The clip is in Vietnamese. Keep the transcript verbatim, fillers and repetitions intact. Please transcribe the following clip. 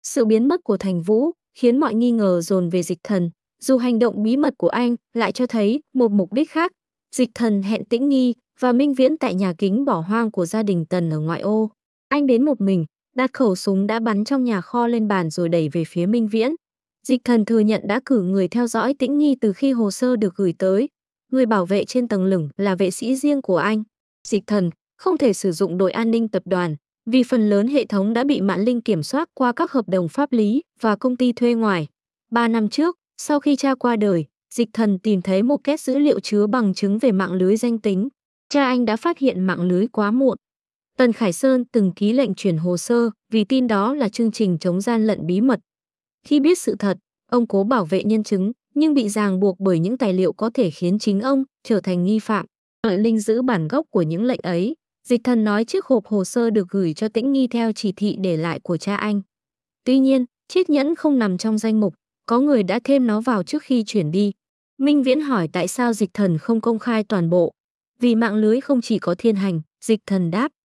Sự biến mất của Thành Vũ khiến mọi nghi ngờ dồn về Dịch Thần, dù hành động bí mật của anh lại cho thấy một mục đích khác. Dịch Thần hẹn Tĩnh Nghi và Minh Viễn tại nhà kính bỏ hoang của gia đình Tần ở ngoại ô. Anh đến một mình, đặt khẩu súng đã bắn trong nhà kho lên bàn rồi đẩy về phía Minh Viễn. Dịch Thần thừa nhận đã cử người theo dõi Tĩnh Nghi từ khi hồ sơ được gửi tới. Người bảo vệ trên tầng lửng là vệ sĩ riêng của anh. Dịch Thần không thể sử dụng đội an ninh tập đoàn, vì phần lớn hệ thống đã bị Mạn Linh kiểm soát qua các hợp đồng pháp lý và công ty thuê ngoài. Ba năm trước, sau khi cha qua đời, Dịch Thần tìm thấy một két dữ liệu chứa bằng chứng về mạng lưới danh tính. Cha anh đã phát hiện mạng lưới quá muộn. Tần Khải Sơn từng ký lệnh chuyển hồ sơ vì tin đó là chương trình chống gian lận bí mật. Khi biết sự thật, ông cố bảo vệ nhân chứng nhưng bị ràng buộc bởi những tài liệu có thể khiến chính ông trở thành nghi phạm. Mạn Linh giữ bản gốc của những lệnh ấy. Dịch Thần nói chiếc hộp hồ sơ được gửi cho Tĩnh Nghi theo chỉ thị để lại của cha anh. Tuy nhiên, chiếc nhẫn không nằm trong danh mục, có người đã thêm nó vào trước khi chuyển đi. Minh Viễn hỏi tại sao Dịch Thần không công khai toàn bộ. Vì mạng lưới không chỉ có Thiên Hành, Dịch Thần đáp.